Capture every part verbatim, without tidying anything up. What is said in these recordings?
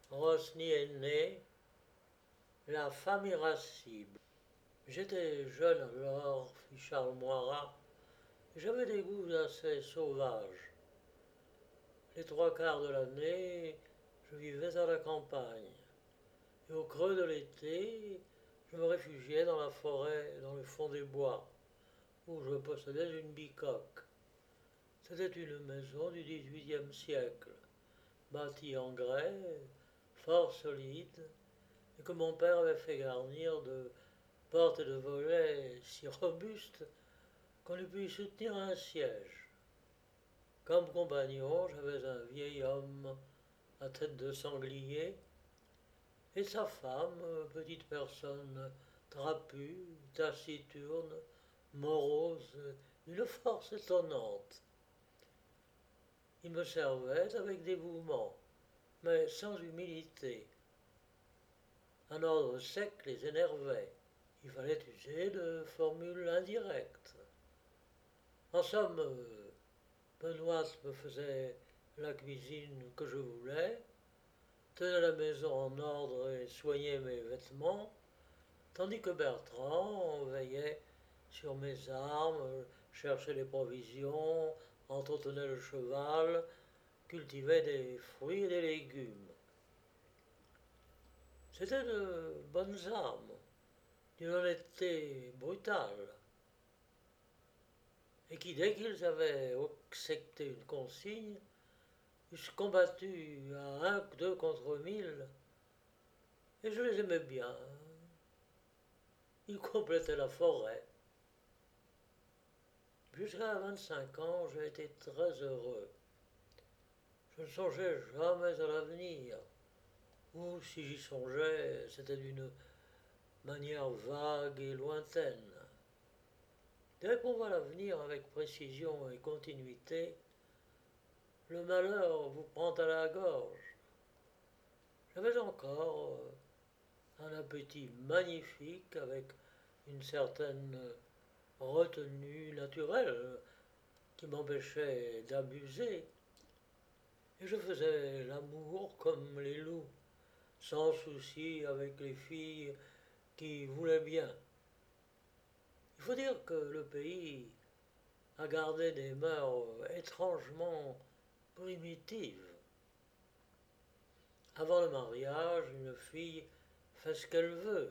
Rosny est né, la femme irascible. J'étais jeune alors, fit Charles Moirat, et j'avais des goûts assez sauvages. Les trois quarts de l'année, je vivais à la campagne, et au creux de l'été, je me réfugiais dans la forêt, dans le fond des bois, où je possédais une bicoque. C'était une maison du dix-huitième siècle, bâtie en grès, fort solide, et que mon père avait fait garnir de portes et de volets si robustes qu'on eût pu y soutenir un siège. Comme compagnon, j'avais un vieil homme à tête de sanglier et sa femme, petite personne trapue, taciturne, morose, d'une force étonnante. Il me servait avec dévouement, mais sans humilité. Un ordre sec les énervait. Il fallait user de formules indirectes. En somme, Benoît me faisait la cuisine que je voulais, tenait la maison en ordre et soignait mes vêtements, tandis que Bertrand veillait sur mes armes, cherchait les provisions, entretenait le cheval, cultivait des fruits et des légumes. C'était de bonnes âmes, d'une honnêteté brutale, et qui, dès qu'ils avaient accepté une consigne, eussent combattu à un, deux contre mille, et je les aimais bien. Ils complétaient la forêt. Jusqu'à vingt-cinq ans, j'ai été très heureux. Je ne songeais jamais à l'avenir, ou si j'y songeais, c'était d'une manière vague et lointaine. Dès qu'on voit l'avenir avec précision et continuité, le malheur vous prend à la gorge. J'avais encore un appétit magnifique avec une certaine retenue naturelle qui m'empêchait d'abuser. Et je faisais l'amour comme les loups, sans souci avec les filles qui voulaient bien. Il faut dire que le pays a gardé des mœurs étrangement primitives. Avant le mariage, une fille fait ce qu'elle veut.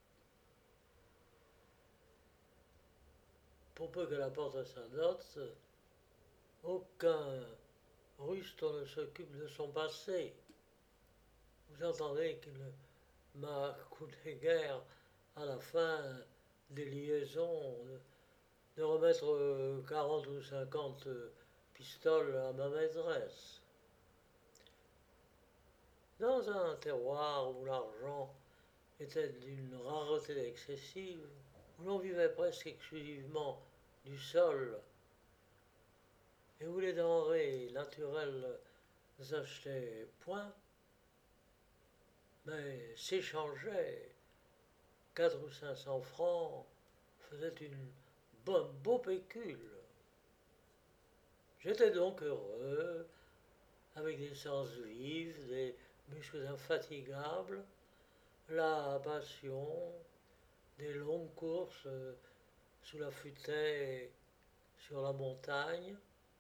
Pour peu qu'elle apporte sa dot, aucun rustre ne s'occupe de son passé. Vous entendez qu'il m'a coûté guère à la fin des liaisons de remettre quarante ou cinquante pistoles à ma maîtresse. Dans un terroir où l'argent était d'une rareté excessive, où l'on vivait presque exclusivement du sol, et où les denrées naturelles ne s'achetaient point, mais s'échangeaient, quatre ou cinq cents francs faisaient une bonne beau pécule. J'étais donc heureux, avec des sens vifs, des muscles infatigables, la passion, des longues courses sous la futaie sur la montagne.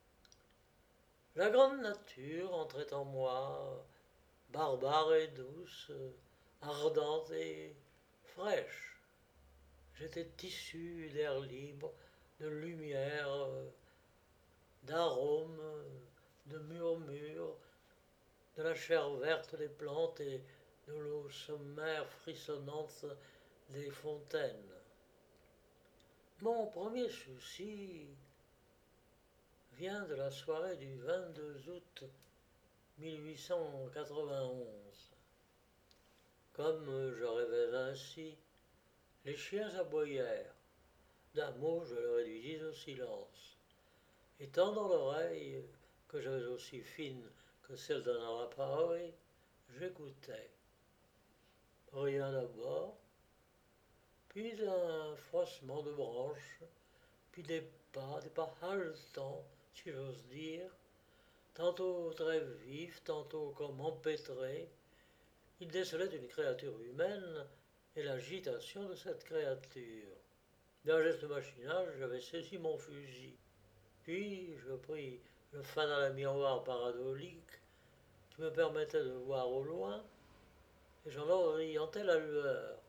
La grande nature entrait en moi, barbare et douce, ardente et fraîche. J'étais tissu d'air libre, de lumière, d'arômes, de murmures, de la chair verte des plantes et de l'eau sommaire frissonnante des fontaines. Mon premier souci vient de la soirée du vingt-deux août mille huit cent quatre-vingt-onze. Comme je rêvais ainsi, les chiens aboyèrent. D'un mot, je le réduisis au silence. Et tendant l'oreille, que j'avais aussi fine que celle d'un arapahoe, j'écoutais. Rien d'abord, puis un froissement de branches, puis des pas, des pas haletants, si j'ose dire, tantôt très vifs, tantôt comme empêtrés, Il décelait une créature humaine et l'agitation de cette créature. D'un geste machinal, j'avais saisi mon fusil. Puis je pris le fanal à miroir paradolique qui me permettait de voir au loin et j'en orientais la lueur.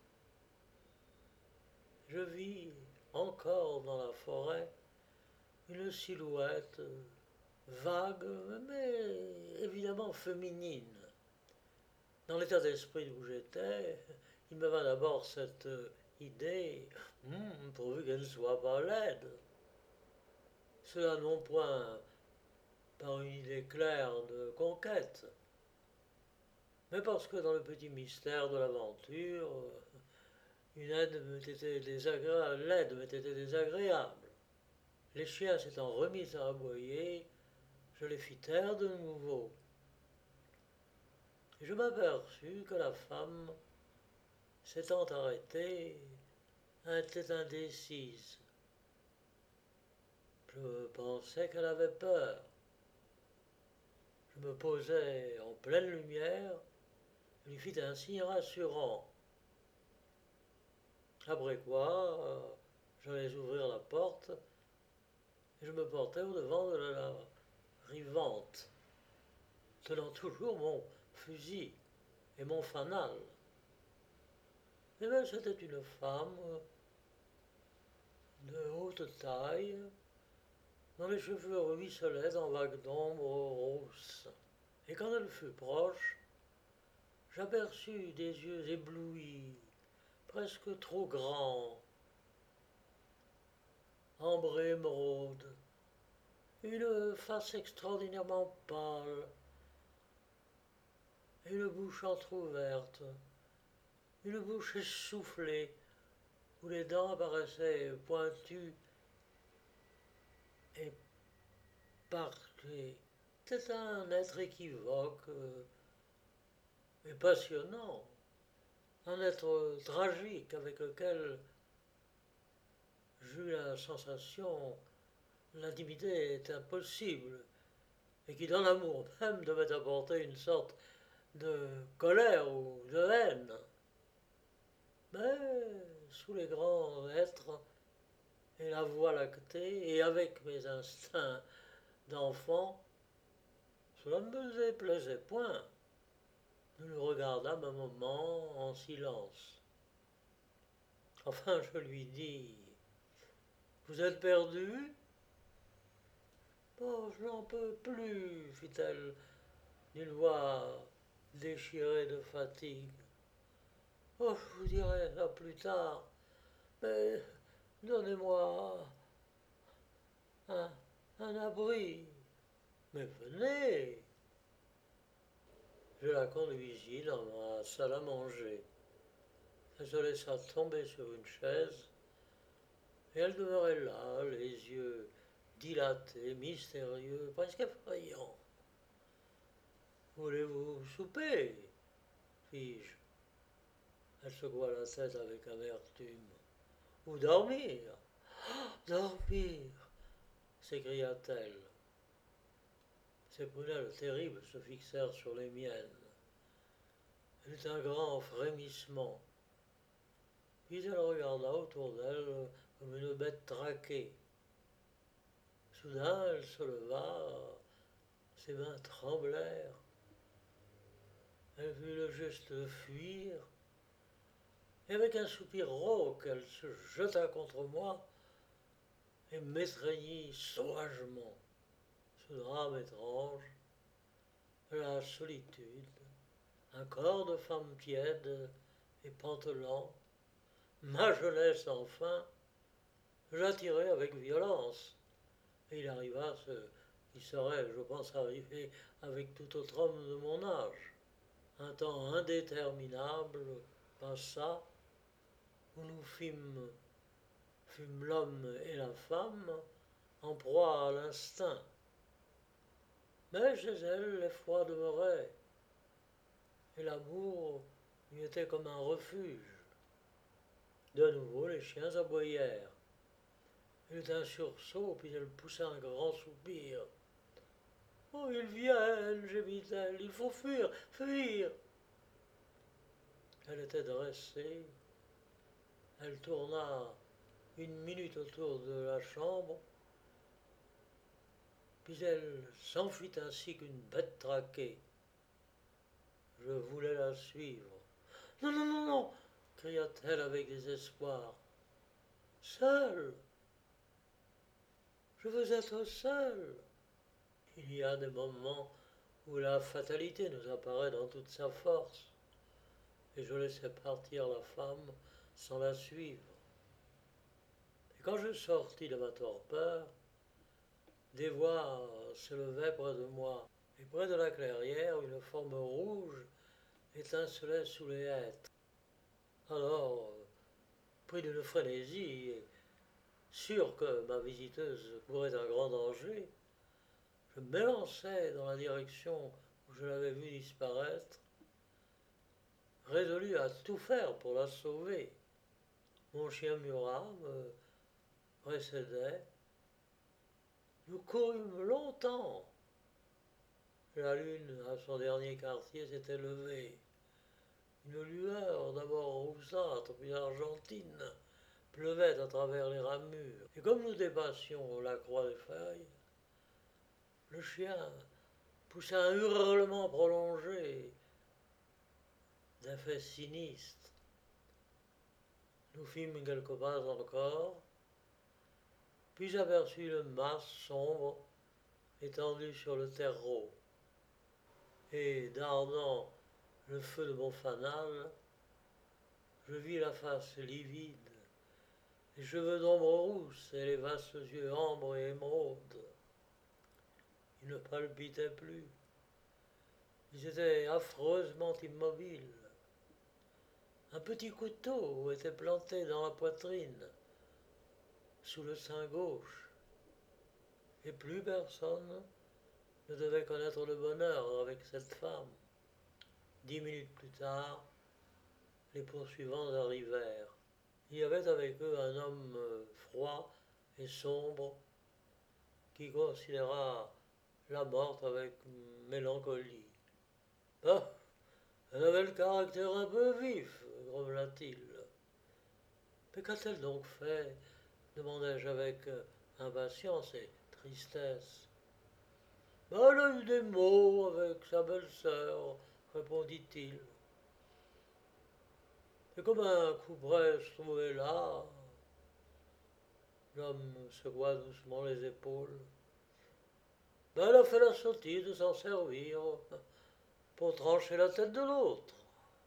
Je vis encore dans la forêt une silhouette vague, mais évidemment féminine. Dans l'état d'esprit où j'étais, il me vint d'abord cette idée, hmm, pourvu qu'elle ne soit pas laide. Cela non point par une idée claire de conquête, mais parce que dans le petit mystère de l'aventure, une aide m'était désagréable, l'aide m'était désagréable. Les chiens s'étant remis à aboyer, je les fis taire de nouveau. Et je m'aperçus que la femme, s'étant arrêtée, était indécise. Je pensais qu'elle avait peur. Je me posai en pleine lumière et lui fis un signe rassurant. Après quoi, euh, j'allais ouvrir la porte et je me portais au devant de la rivante, tenant toujours mon fusil et mon fanal. Et bien c'était une femme de haute taille, dont les cheveux ruisselaient en vagues d'ombre rousses. Et quand elle fut proche, j'aperçus des yeux éblouis, presque trop grands, ambre et émeraude, une face extraordinairement pâle, et une bouche entr'ouverte, une bouche essoufflée, où les dents paraissaient pointues et parquées. C'était un être équivoque euh, et passionnant, un être tragique avec lequel j'eus la sensation l'intimité est impossible et qui dans l'amour même devait apporter une sorte de colère ou de haine. Mais sous les grands êtres et la voie lactée et avec mes instincts d'enfant, cela ne me déplaisait point. Nous nous regardâmes un moment en silence. Enfin je lui dis, vous êtes perdu? Oh, je n'en peux plus, fit-elle d'une voix déchirée de fatigue. Oh, je vous dirai ça plus tard, mais donnez-moi un, un abri. Mais venez. Je la conduisis dans ma salle à manger. Elle se laissa tomber sur une chaise et elle demeurait là, les yeux dilatés, mystérieux, presque effrayants. Voulez-vous souper? Fis-je. Elle secoua la tête avec amertume. Ou dormir? Dormir! S'écria-t-elle. Ses prunelles terribles se fixèrent sur les miennes. Elle eut un grand frémissement. Puis elle regarda autour d'elle comme une bête traquée. Soudain, elle se leva, ses mains tremblèrent. Elle eut le geste de fuir, et avec un soupir rauque, elle se jeta contre moi et m'étreignit sauvagement. Ce drame étrange, la solitude, un corps de femme tiède et pantelant, ma jeunesse enfin, j'attirai avec violence. Et il arriva ce qui serait, je pense, arrivé avec tout autre homme de mon âge. Un temps indéterminable passa où nous fîmes, fûmes l'homme et la femme en proie à l'instinct. Mais chez elle, l'effroi demeurait, et l'amour lui était comme un refuge. De nouveau, les chiens aboyèrent. Elle eut un sursaut, puis elle poussa un grand soupir. « Oh, ils viennent, gémit-elle, il faut fuir, fuir !» Elle était dressée. Elle tourna une minute autour de la chambre, puis elle s'enfuit ainsi qu'une bête traquée. Je voulais la suivre. Non, non, non, non, cria-t-elle avec désespoir. Seule. Je veux être seule. Il y a des moments où la fatalité nous apparaît dans toute sa force, et je laissais partir la femme sans la suivre. Et quand je sortis de ma torpeur, des voix s'élevaient près de moi, et près de la clairière, une forme rouge étincelait sous les hêtres. Alors, pris d'une frénésie, et sûr que ma visiteuse courait un grand danger, je m'élançai dans la direction où je l'avais vue disparaître, résolu à tout faire pour la sauver. Mon chien Murat me précédait. Nous courûmes longtemps. La lune, à son dernier quartier, s'était levée. Une lueur, d'abord roussâtre, puis argentine, pleuvait à travers les ramures. Et comme nous dépassions la croix des feuilles, le chien poussa un hurlement prolongé d'effet sinistre. Nous fîmes quelques pas encore, puis j'aperçus une masse sombre étendue sur le terreau. Et dardant le feu de mon fanal, je vis la face livide, les cheveux d'ombre rousse et les vastes yeux ambre et émeraude. Ils ne palpitaient plus. Ils étaient affreusement immobiles. Un petit couteau était planté dans la poitrine, sous le sein gauche, et plus personne ne devait connaître le bonheur avec cette femme. Dix minutes plus tard, les poursuivants arrivèrent. Il y avait avec eux un homme froid et sombre qui considéra la morte avec mélancolie. « Ah, elle avait le caractère un peu vif, grommela-t-il. Mais qu'a-t-elle donc fait ? Demandai-je avec impatience et tristesse. Ben, elle a eu des mots avec sa belle-sœur, répondit-il. Et comme un couperet se trouvait là, l'homme secoua doucement les épaules. Ben, elle a fait la sottise de s'en servir pour trancher la tête de l'autre.